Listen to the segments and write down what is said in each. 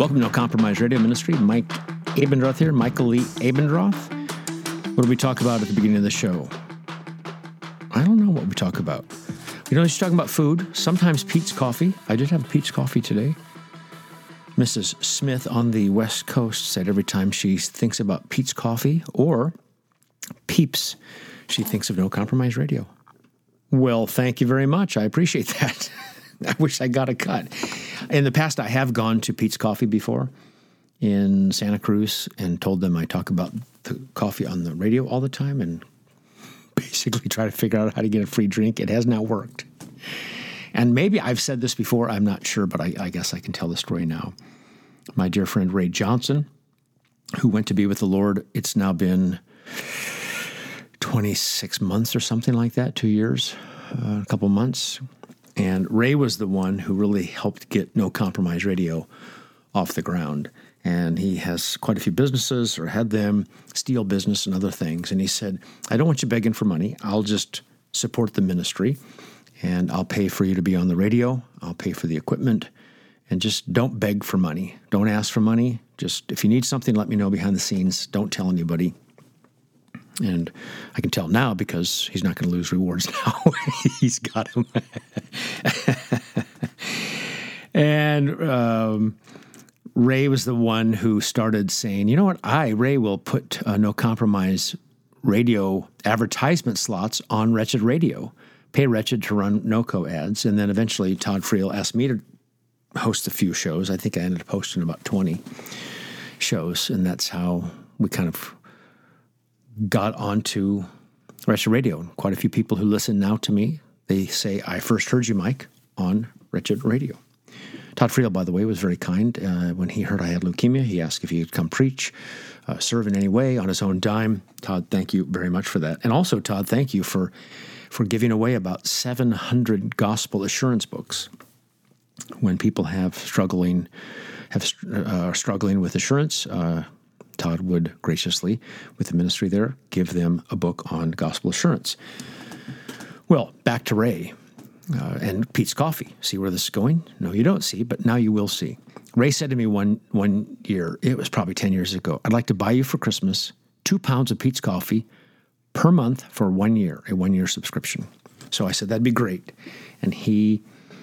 Welcome to No Compromise Radio Ministry. Mike Abendroth here, Michael Lee Abendroth. What do we talk about at the beginning of the show? I don't know what we talk about. You know, she's talking about food, sometimes Peet's Coffee. I did have a Peet's Coffee today. Mrs. Smith on the West Coast said every time she thinks about Peet's Coffee or Peeps, she thinks of No Compromise Radio. Well, thank you very much. I appreciate that. I wish I got a cut. In the past, I have gone to Peet's Coffee before in Santa Cruz and told them I talk about the coffee on the radio all the time and basically try to figure out how to get a free drink. It has not worked. And maybe I've said this before, I'm not sure, but I guess I can tell the story now. My dear friend Ray Johnson, who went to be with the Lord, it's now been 26 months or something like that, 2 years, a couple months. And Ray was the one who really helped get No Compromise Radio off the ground. And he has quite a few businesses, or had them, steel business and other things. And he said, I don't want you begging for money. I'll just support the ministry, and I'll pay for you to be on the radio. I'll pay for the equipment. And just don't beg for money. Don't ask for money. Just, if you need something, let me know behind the scenes. Don't tell anybody. And I can tell now because he's not going to lose rewards now. He's got them. And Ray was the one who started saying, you know what, Ray, will put No Compromise Radio advertisement slots on Wretched Radio. Pay Wretched to run NoCo ads. And then eventually Todd Friel asked me to host a few shows. I think I ended up hosting about 20 shows. And that's how we kind of got onto Wretched Radio. Quite a few people who listen now to me, they say, I first heard you, Mike, on Wretched Radio. Todd Friel, by the way, was very kind. When he heard I had leukemia, he asked if he could come preach, serve in any way on his own dime. Todd, thank you very much for that. And also, Todd, thank you for giving away about 700 gospel assurance books. When people are struggling with assurance, Todd would graciously, with the ministry there, give them a book on gospel assurance. Well, back to Ray and Peet's Coffee. See where this is going? No, you don't see, but now you will see. Ray said to me one year, it was probably 10 years ago, I'd like to buy you for Christmas 2 pounds of Peet's Coffee per month for 1 year, a 1-year subscription. So I said, that'd be great. And he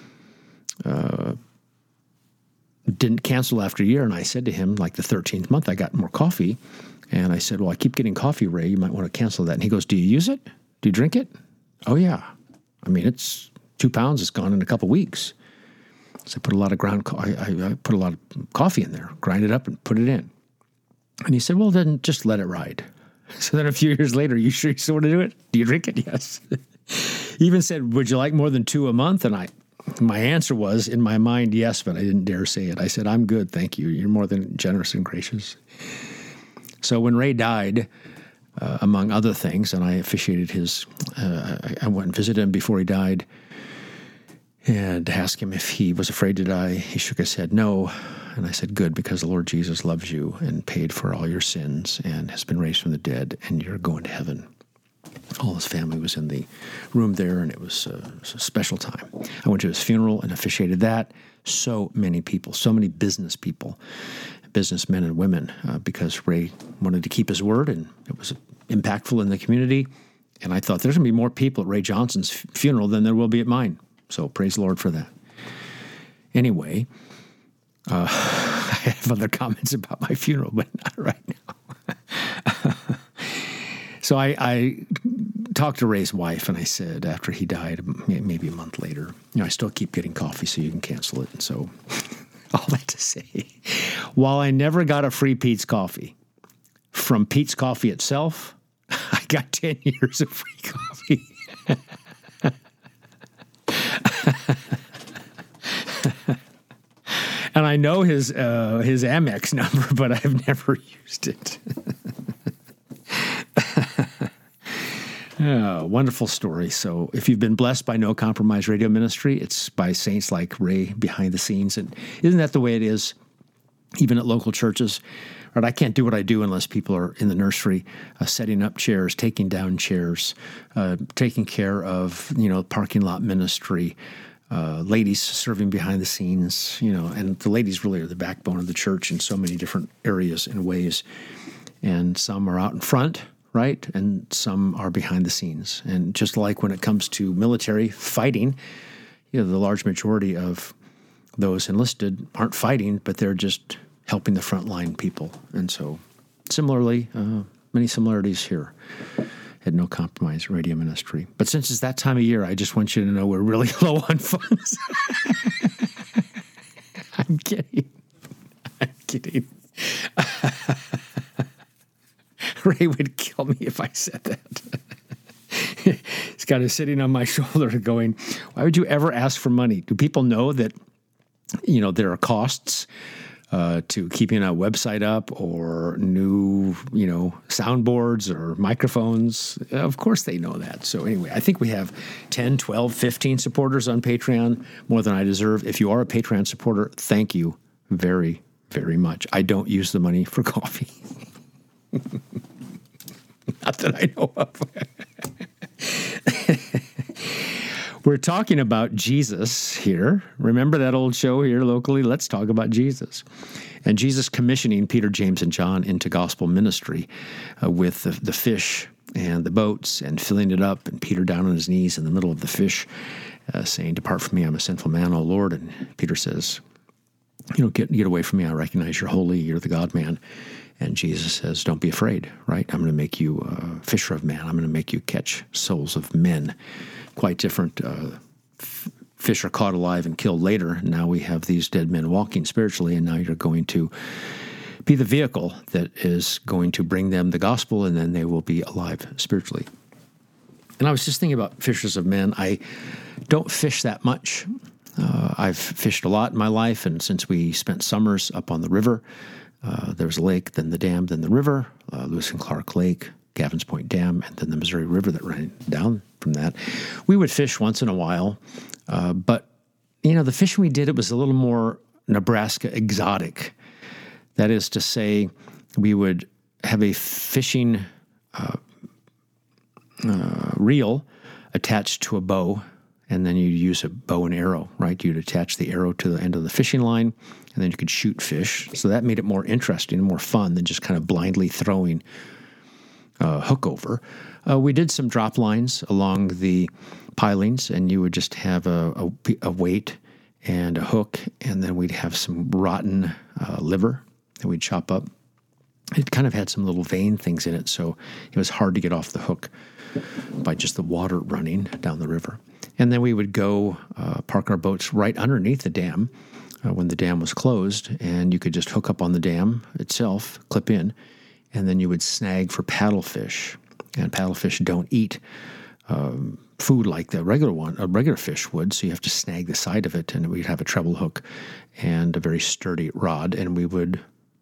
didn't cancel after a year, and I said to him, like the 13th month, I got more coffee, and I said, well, I keep getting coffee, Ray. You might want to cancel that. And he goes, do you use it? Do you drink it? Oh, yeah. I mean, it's 2 pounds. It's gone in a couple weeks. So I put a lot of I put a lot of coffee in there, grind it up, and put it in. And he said, well, then just let it ride. So then a few years later, you sure you still want to do it? Do you drink it? Yes. He even said, would you like more than 2 a month? And my answer was, in my mind, yes, but I didn't dare say it. I said, I'm good, thank you. You're more than generous and gracious. So when Ray died, among other things, and I officiated I went and visited him before he died and asked him if he was afraid to die. He shook his head, no. And I said, good, because the Lord Jesus loves you and paid for all your sins and has been raised from the dead, and you're going to heaven. All his family was in the room there, and it was a special time. I went to his funeral and officiated that. So many people, so many business people, businessmen and women, because Ray wanted to keep his word, and it was impactful in the community. And I thought, there's going to be more people at Ray Johnson's funeral than there will be at mine. So praise the Lord for that. Anyway, I have other comments about my funeral, but not right now. So I talked to Ray's wife, and I said, after he died, maybe a month later, I still keep getting coffee, so you can cancel it. And so all that to say, while I never got a free Peet's Coffee, from Peet's Coffee itself, I got 10 years of free coffee. And I know his Amex number, but I've never used it. Oh, wonderful story. So if you've been blessed by No Compromise Radio Ministry, it's by saints like Ray behind the scenes. And isn't that the way it is, even at local churches? Right, I can't do what I do unless people are in the nursery, setting up chairs, taking down chairs, taking care of, parking lot ministry, ladies serving behind the scenes, and the ladies really are the backbone of the church in so many different areas and ways. And some are out in front, right? And some are behind the scenes. And just like when it comes to military fighting, the large majority of those enlisted aren't fighting, but they're just helping the frontline people. And so similarly, many similarities here at No Compromise Radio Ministry. But since it's that time of year, I just want you to know we're really low on funds. I'm kidding. Ray would kill me if I said that. He's kind of sitting on my shoulder going, why would you ever ask for money? Do people know that, there are costs to keeping a website up or new, soundboards or microphones? Of course they know that. So anyway, I think we have 10, 12, 15 supporters on Patreon, more than I deserve. If you are a Patreon supporter, thank you very, very much. I don't use the money for coffee. Not that I know of. We're talking about Jesus here. Remember that old show here locally? Let's talk about Jesus. And Jesus commissioning Peter, James, and John into gospel ministry with the fish and the boats and filling it up, and Peter down on his knees in the middle of the fish saying, "Depart from me, I'm a sinful man, O Lord." And Peter says, get away from me. I recognize you're holy. You're the God-man. And Jesus says, don't be afraid, right? I'm going to make you a fisher of men. I'm going to make you catch souls of men. Quite different. Fish are caught alive and killed later. Now we have these dead men walking spiritually, and now you're going to be the vehicle that is going to bring them the gospel, and then they will be alive spiritually. And I was just thinking about fishers of men. I don't fish that much. I've fished a lot in my life, and since we spent summers up on the river, there was a lake, then the dam, then the river, Lewis and Clark Lake, Gavin's Point Dam, and then the Missouri River that ran down from that. We would fish once in a while, but, the fishing we did, it was a little more Nebraska exotic. That is to say, we would have a fishing reel attached to a bow, and then you'd use a bow and arrow, right? You'd attach the arrow to the end of the fishing line, and then you could shoot fish. So that made it more interesting and more fun than just kind of blindly throwing hook over. We did some drop lines along the pilings, and you would just have a weight and a hook, and then we'd have some rotten liver that we'd chop up. It kind of had some little vein things in it, so it was hard to get off the hook by just the water running down the river. And then we would go park our boats right underneath the dam when the dam was closed, and you could just hook up on the dam itself, clip in, and then you would snag for paddlefish. And paddlefish don't eat food like a regular fish would, so you have to snag the side of it, and we'd have a treble hook and a very sturdy rod, and we would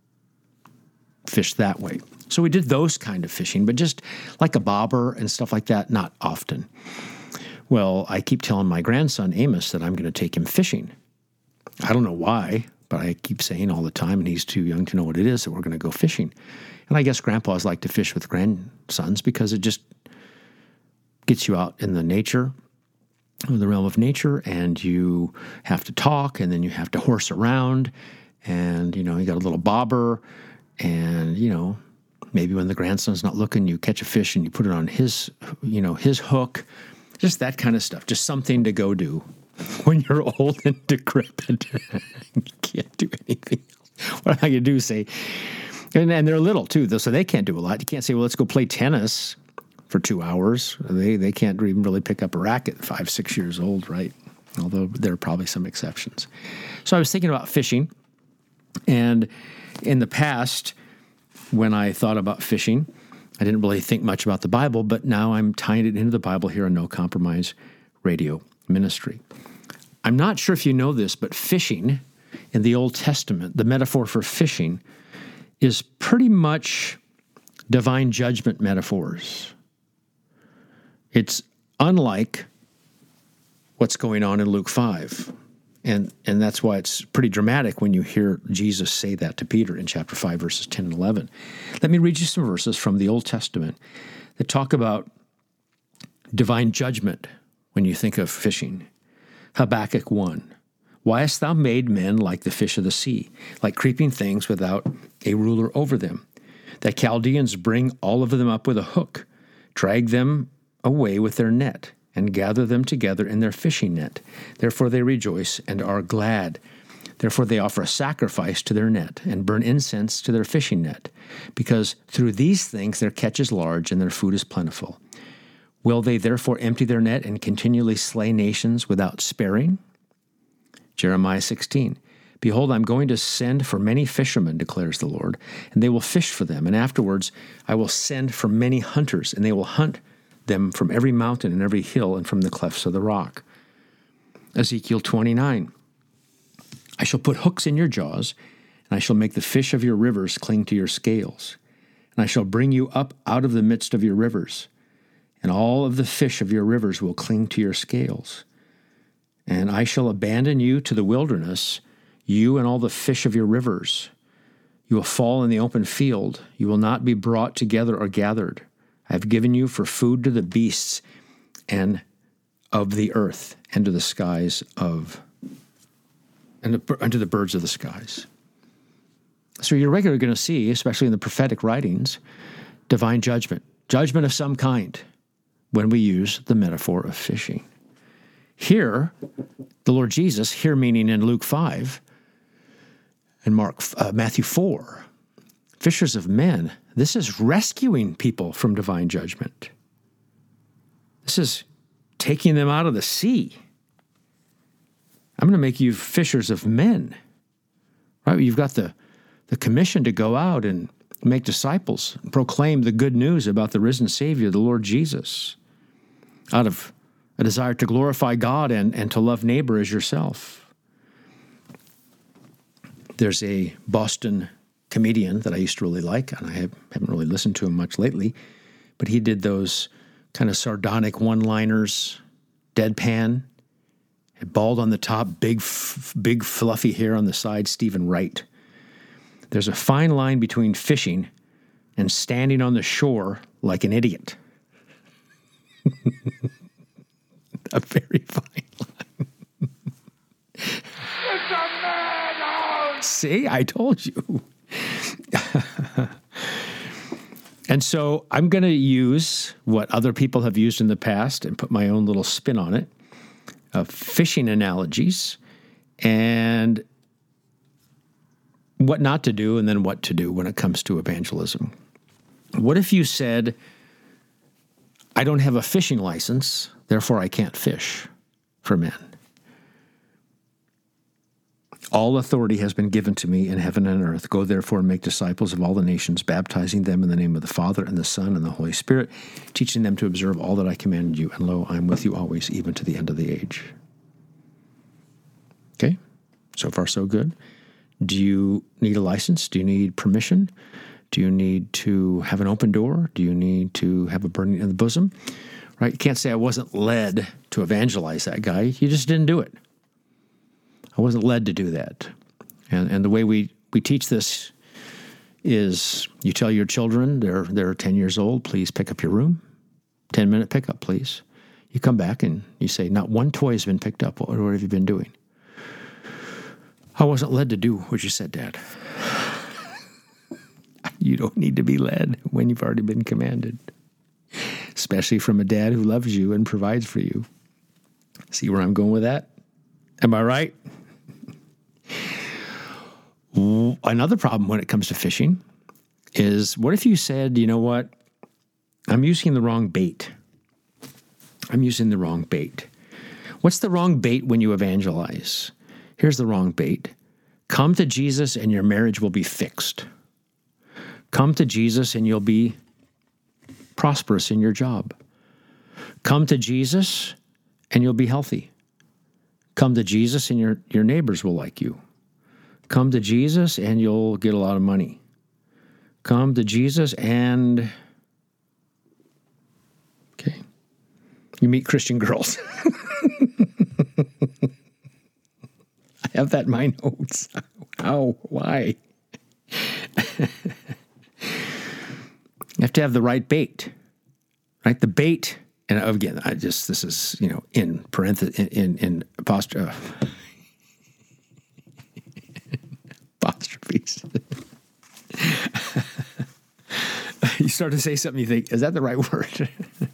fish that way. So we did those kind of fishing, but just like a bobber and stuff like that, not often. Well, I keep telling my grandson, Amos, that I'm going to take him fishing. I don't know why, but I keep saying all the time, and he's too young to know what it is, that we're going to go fishing. And I guess grandpas like to fish with grandsons because it just gets you out in the nature, in the realm of nature, and you have to talk, and then you have to horse around, and, you got a little bobber, and, maybe when the grandson's not looking, you catch a fish and you put it on his hook. Just that kind of stuff. Just something to go do when you're old and decrepit. You can't do anything else. What am I going to do? Say, and they're little too, though, so they can't do a lot. You can't say, well, let's go play tennis for 2 hours. They can't even really pick up a racket at 5, 6 years old, right? Although there are probably some exceptions. So I was thinking about fishing, and in the past, when I thought about fishing, I didn't really think much about the Bible, but now I'm tying it into the Bible here on No Compromise Radio Ministry. I'm not sure if you know this, but fishing in the Old Testament, the metaphor for fishing, is pretty much divine judgment metaphors. It's unlike what's going on in Luke 5. And that's why it's pretty dramatic when you hear Jesus say that to Peter in chapter 5, verses 10 and 11. Let me read you some verses from the Old Testament that talk about divine judgment when you think of fishing. Habakkuk 1. Why hast thou made men like the fish of the sea, like creeping things without a ruler over them? That Chaldeans bring all of them up with a hook, drag them away with their net, and gather them together in their fishing net. Therefore they rejoice and are glad. Therefore they offer a sacrifice to their net, and burn incense to their fishing net, because through these things their catch is large, and their food is plentiful. Will they therefore empty their net and continually slay nations without sparing? Jeremiah 16. Behold, I'm going to send for many fishermen, declares the Lord, and they will fish for them. And afterwards I will send for many hunters, and they will hunt them from every mountain and every hill and from the clefts of the rock. Ezekiel 29. I shall put hooks in your jaws, and I shall make the fish of your rivers cling to your scales. And I shall bring you up out of the midst of your rivers, and all of the fish of your rivers will cling to your scales. And I shall abandon you to the wilderness, you and all the fish of your rivers. You will fall in the open field. You will not be brought together or gathered. I have given you for food to the beasts and of the earth and to the skies and unto the birds of the skies. So you're regularly going to see, especially in the prophetic writings, divine judgment of some kind, when we use the metaphor of fishing. Here, the Lord Jesus, here meaning in Luke 5 and Matthew 4, fishers of men, this is rescuing people from divine judgment. This is taking them out of the sea. I'm going to make you fishers of men. Right? You've got the commission to go out and make disciples, proclaim the good news about the risen Savior, the Lord Jesus, out of a desire to glorify God and to love neighbor as yourself. There's a Boston comedian that I used to really like, and I haven't really listened to him much lately, but he did those kind of sardonic one-liners, deadpan, bald on the top, big fluffy hair on the side, Stephen Wright. There's a fine line between fishing and standing on the shore like an idiot. A very fine line. It's a madhouse! See, I told you. And so I'm going to use what other people have used in the past and put my own little spin on it, fishing analogies, and what not to do and then what to do when it comes to evangelism. What if you said, I don't have a fishing license, therefore I can't fish for men. All authority has been given to me in heaven and earth. Go therefore and make disciples of all the nations, baptizing them in the name of the Father and the Son and the Holy Spirit, teaching them to observe all that I commanded you. And lo, I am with you always, even to the end of the age. Okay? So far, so good. Do you need a license? Do you need permission? Do you need to have an open door? Do you need to have a burning in the bosom? Right? You can't say I wasn't led to evangelize that guy. You just didn't do it. I wasn't led to do that. And the way we teach this is you tell your children, they're 10 years old, please pick up your room. 10-minute pickup, please. You come back and you say, not one toy has been picked up. What have you been doing? I wasn't led to do what you said, Dad. You don't need to be led when you've already been commanded, especially from a dad who loves you and provides for you. See where I'm going with that? Am I right? Another problem when it comes to fishing is, what if you said, you know what, I'm using the wrong bait. I'm using the wrong bait. What's the wrong bait when you evangelize? Here's the wrong bait. Come to Jesus and your marriage will be fixed. Come to Jesus and you'll be prosperous in your job. Come to Jesus and you'll be healthy. Come to Jesus and your neighbors will like you. Come to Jesus and you'll get a lot of money. Come to Jesus and, okay, you meet Christian girls. I have that in my notes. How? Why? You have to have the right bait, right? The bait And again, this is, in parentheses, in apostrophes. You start to say something, you think, is that the right word?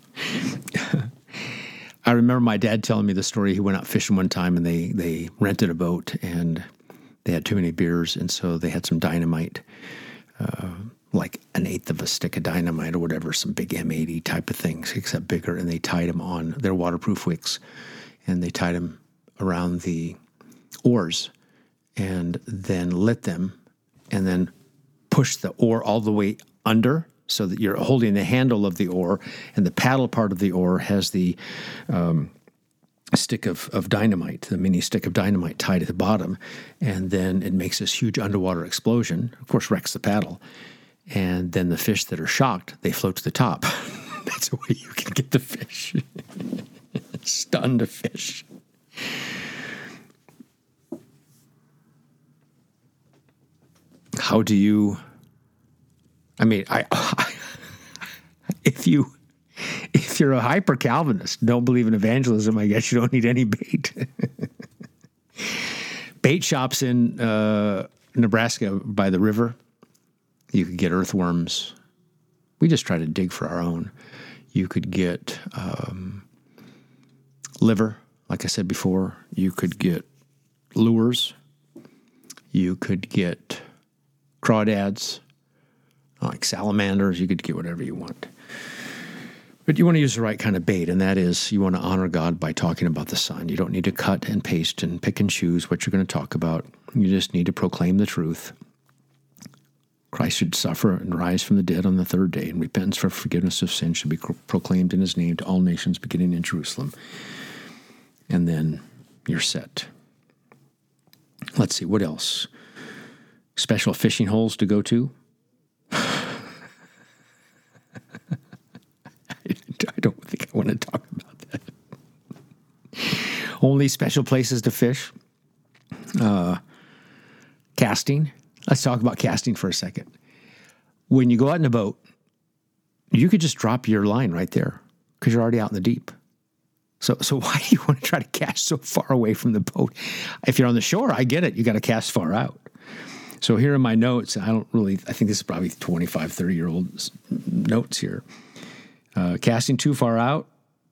I remember my dad telling me the story. He went out fishing one time, and they rented a boat, and they had too many beers, and so they had some dynamite, like an eighth of a stick of dynamite or whatever, some big M80 type of things, except bigger, and they tied them on their waterproof wicks, and they tied them around the oars, and then lit them, and then pushed the oar all the way under, so that you're holding the handle of the oar, and the paddle part of the oar has the stick of dynamite, the mini stick of dynamite tied at the bottom, and then it makes this huge underwater explosion, of course wrecks the paddle, and then the fish that are shocked, they float to the top. That's the way you can get the fish. Stun the fish. How do you... if you're a hyper Calvinist, don't believe in evangelism, I guess you don't need any bait. Bait shops in Nebraska by the river, you could get earthworms. We just try to dig for our own. You could get liver, like I said before. You could get lures. You could get crawdads, like salamanders. You could get whatever you want. But you want to use the right kind of bait, and that is you want to honor God by talking about the Son. You don't need to cut and paste and pick and choose what you're going to talk about. You just need to proclaim the truth. Christ should suffer and rise from the dead on the third day, and repentance for forgiveness of sin should be proclaimed in his name to all nations beginning in Jerusalem. And then you're set. Let's see, what else? Special fishing holes to go to? I don't think I want to talk about that. Only special places to fish. Casting. Let's talk about casting for a second. When you go out in a boat, you could just drop your line right there because you're already out in the deep. So why do you want to try to cast so far away from the boat? If you're on the shore, I get it. You got to cast far out. So here are my notes. I think this is probably 25, 30-year-old notes here. Casting too far out,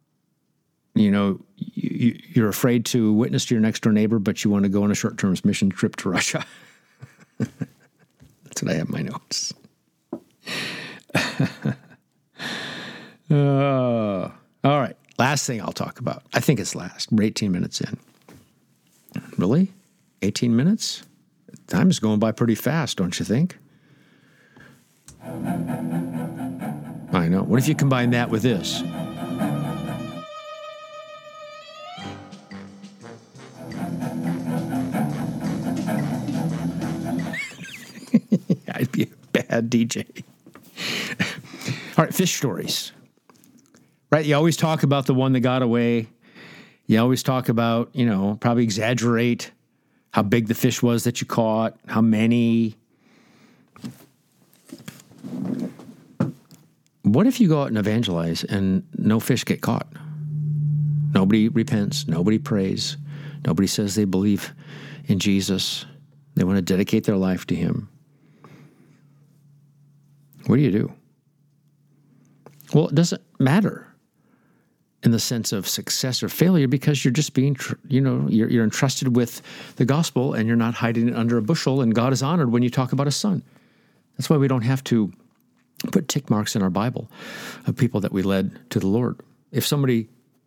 you're afraid to witness to your next-door neighbor, but you want to go on a short-term mission trip to Russia. That's what I have in my notes. All right, last thing I'll talk about. I think it's last. We're 18 minutes in. Really? 18 minutes? Time is going by pretty fast, don't you think? I know. What if you combine that with this? I'd be a bad DJ. All right, fish stories. Right? You always talk about the one that got away. You always talk about, probably exaggerate how big the fish was that you caught, how many. What if you go out and evangelize and no fish get caught? Nobody repents. Nobody prays. Nobody says they believe in Jesus. They want to dedicate their life to him. What do? Well, it doesn't matter in the sense of success or failure because you're just being, you're entrusted with the gospel and you're not hiding it under a bushel, and God is honored when you talk about his Son. That's why we don't have to put tick marks in our Bible of people that we led to the Lord. If somebody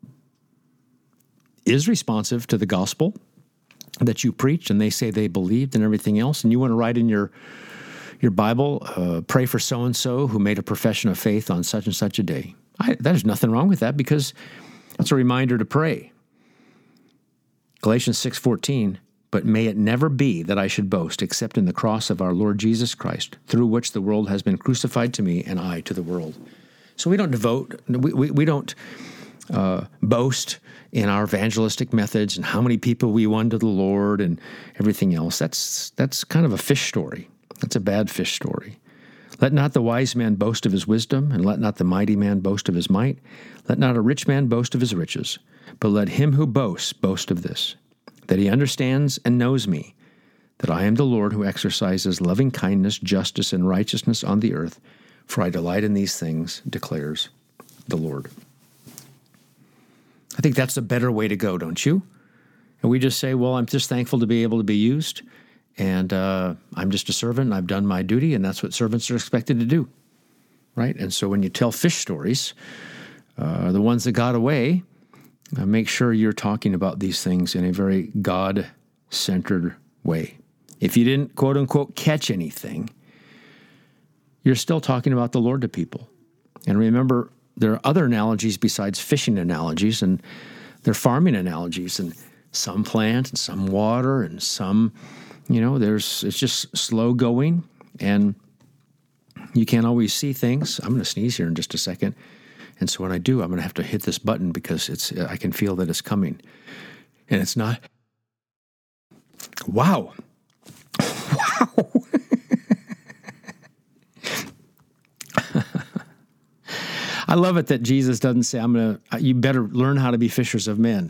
is responsive to the gospel that you preach and they say they believed and everything else, and you want to write in your Bible, pray for so-and-so who made a profession of faith on such and such a day. There's nothing wrong with that because it's a reminder to pray. Galatians 6:14, but may it never be that I should boast except in the cross of our Lord Jesus Christ, through which the world has been crucified to me and I to the world. So we don't we don't boast in our evangelistic methods and how many people we won to the Lord and everything else. That's kind of a fish story. That's a bad fish story. Let not the wise man boast of his wisdom, and let not the mighty man boast of his might. Let not a rich man boast of his riches, but let him who boasts boast of this, that he understands and knows me, that I am the Lord who exercises loving kindness, justice, and righteousness on the earth, for I delight in these things, declares the Lord. I think that's a better way to go, don't you? And we just say, well, I'm just thankful to be able to be used, and I'm just a servant, and I've done my duty, and that's what servants are expected to do, right? And so when you tell fish stories, the ones that got away, make sure you're talking about these things in a very God-centered way. If you didn't, quote-unquote, catch anything, you're still talking about the Lord to people. And remember, there are other analogies besides fishing analogies, and they're farming analogies, and some plant and some water and some, it's just slow going, and you can't always see things. I'm going to sneeze here in just a second. And so when I do, I'm going to have to hit this button because I can feel that it's coming. And it's not. Wow. Wow. I love it that Jesus doesn't say, you better learn how to be fishers of men.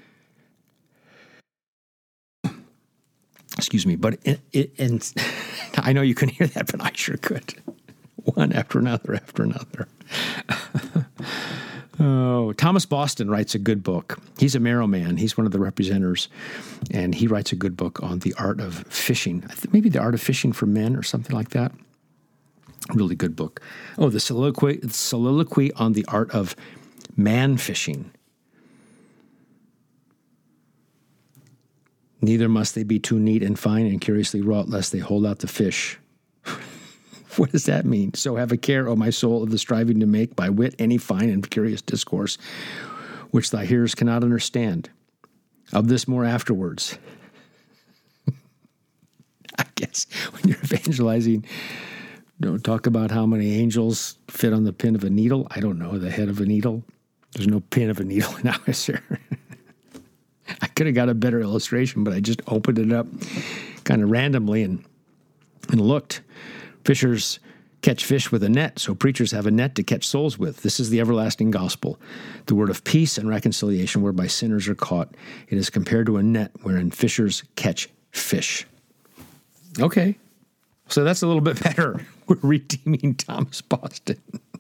Excuse me, but and I know you can hear that, but I sure could. One after another after another. Oh, Thomas Boston writes a good book. He's a Marrow man. He's one of the representers, and he writes a good book on the art of fishing. Maybe the art of fishing for men or something like that. Really good book. Oh, the soliloquy on the art of man fishing. Neither must they be too neat and fine and curiously wrought, lest they hold out the fish. What does that mean? So have a care, O my soul, of the striving to make by wit any fine and curious discourse, which thy hearers cannot understand. Of this more afterwards. I guess when you're evangelizing, don't talk about how many angels fit on the pin of a needle. I don't know, the head of a needle. There's no pin of a needle now, is there? I could have got a better illustration, but I just opened it up kind of randomly and looked. Fishers catch fish with a net, so preachers have a net to catch souls with. This is the everlasting gospel, the word of peace and reconciliation whereby sinners are caught. It is compared to a net wherein fishers catch fish. Okay, so that's a little bit better. We're redeeming Thomas Boston.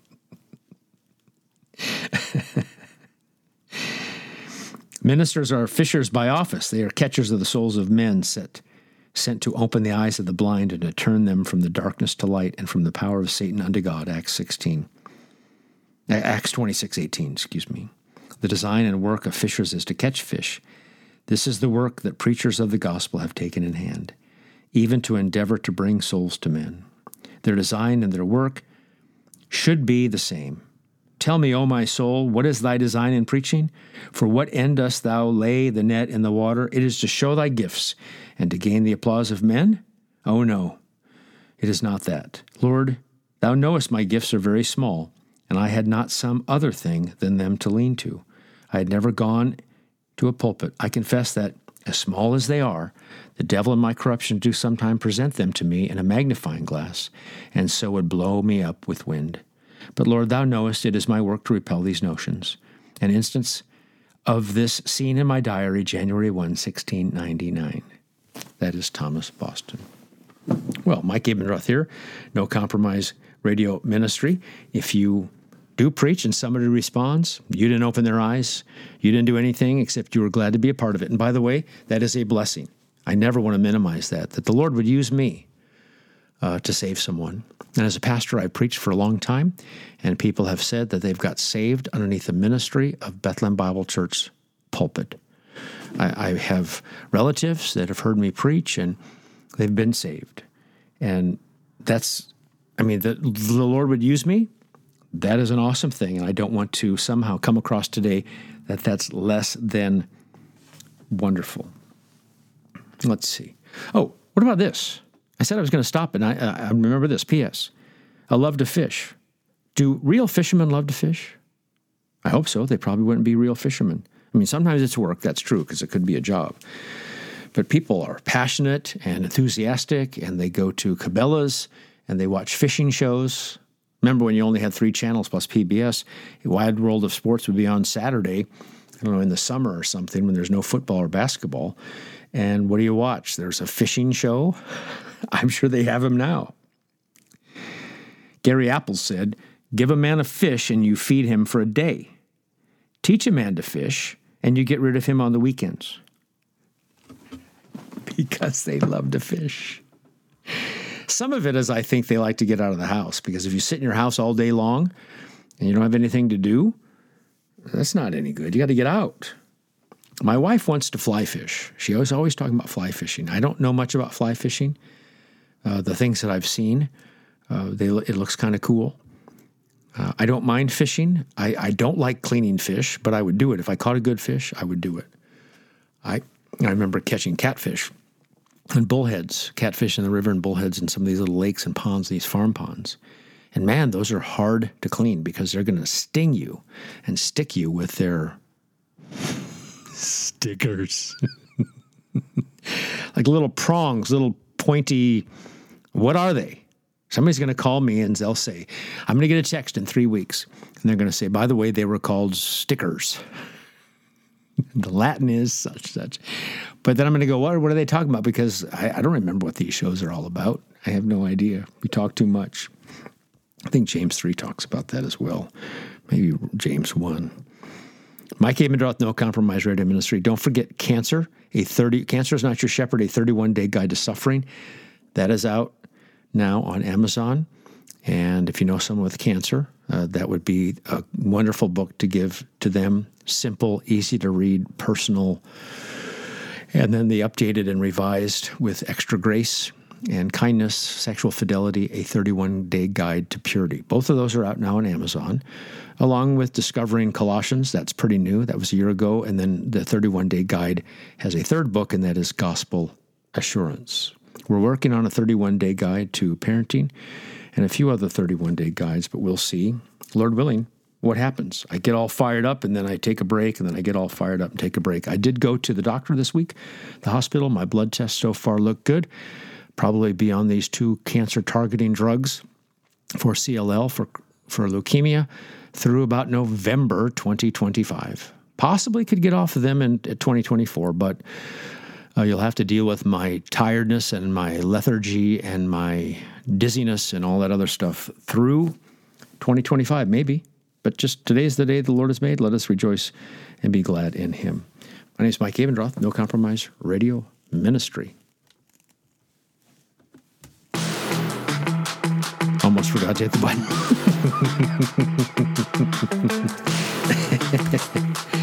Ministers are fishers by office. They are catchers of the souls of men, sent to open the eyes of the blind and to turn them from the darkness to light and from the power of Satan unto God, Acts 26:18, excuse me. The design and work of fishers is to catch fish. This is the work that preachers of the gospel have taken in hand, even to endeavor to bring souls to men. Their design and their work should be the same. Tell me, O my soul, what is thy design in preaching? For what end dost thou lay the net in the water? It is to show thy gifts and to gain the applause of men? Oh no, it is not that. Lord, thou knowest my gifts are very small, and I had not some other thing than them to lean to. I had never gone to a pulpit. I confess that, as small as they are, the devil and my corruption do sometimes present them to me in a magnifying glass, and so would blow me up with wind. But Lord, thou knowest it is my work to repel these notions. An instance of this seen in my diary, January 1, 1699. That is Thomas Boston. Well, Mike Abendroth here, No Compromise Radio Ministry. If you do preach and somebody responds, you didn't open their eyes, you didn't do anything except you were glad to be a part of it. And by the way, that is a blessing. I never want to minimize that the Lord would use me to save someone. And as a pastor, I preached for a long time, and people have said that they've got saved underneath the ministry of Bethlehem Bible Church pulpit. I have relatives that have heard me preach, and they've been saved. And the Lord would use me. That is an awesome thing, and I don't want to somehow come across today that that's less than wonderful. Let's see. Oh, what about this? I said I was going to stop, and I remember this. P.S. I love to fish. Do real fishermen love to fish? I hope so. They probably wouldn't be real fishermen. I mean, sometimes it's work. That's true, because it could be a job. But people are passionate and enthusiastic, and they go to Cabela's, and they watch fishing shows. Remember when you only had 3 channels plus PBS? Wide World of Sports would be on Saturday, I don't know, in the summer or something when there's no football or basketball. And what do you watch? There's a fishing show. I'm sure they have them now. Gary Apple said, "Give a man a fish and you feed him for a day. Teach a man to fish and you get rid of him on the weekends." Because they love to fish. Some of it is I think they like to get out of the house, because if you sit in your house all day long and you don't have anything to do, that's not any good. You got to get out. My wife wants to fly fish. She was always talking about fly fishing. I don't know much about fly fishing. The things that I've seen, it looks kind of cool. I don't mind fishing. I don't like cleaning fish, but I would do it. If I caught a good fish, I would do it. I remember catching catfish and bullheads, catfish in the river and bullheads in some of these little lakes and ponds, these farm ponds. And man, those are hard to clean because they're going to sting you and stick you with their stickers. Like little prongs, little pointy, what are they? Somebody's going to call me and they'll say, I'm going to get a text in 3 weeks. And they're going to say, by the way, they were called stickers. The Latin is such. But then I'm going to go, what are they talking about? Because I don't remember what these shows are all about. I have no idea. We talk too much. I think James 3 talks about that as well. Maybe James 1. Mike Abendroth, No Compromise Radio Ministry. Don't forget Cancer. Cancer is Not Your Shepherd, a 31-day guide to suffering. That is out now on Amazon. And if you know someone with cancer, that would be a wonderful book to give to them. Simple, easy to read, personal. And then the updated and revised with extra grace and kindness, sexual fidelity, a 31-day guide to purity. Both of those are out now on Amazon, along with Discovering Colossians. That's pretty new. That was a year ago. And then the 31-day guide has a third book, and that is Gospel Assurance. We're working on a 31-day guide to parenting and a few other 31-day guides, but we'll see, Lord willing, what happens. I get all fired up, and then I take a break, and then I get all fired up and take a break. I did go to the doctor this week, the hospital. My blood tests so far look good. Probably be on these 2 cancer-targeting drugs for CLL, for leukemia, through about November 2025. Possibly could get off of them in 2024, but you'll have to deal with my tiredness and my lethargy and my dizziness and all that other stuff through 2025, maybe. But just today's the day the Lord has made. Let us rejoice and be glad in him. My name is Mike Abendroth, No Compromise Radio Ministry. Almost forgot to hit the button.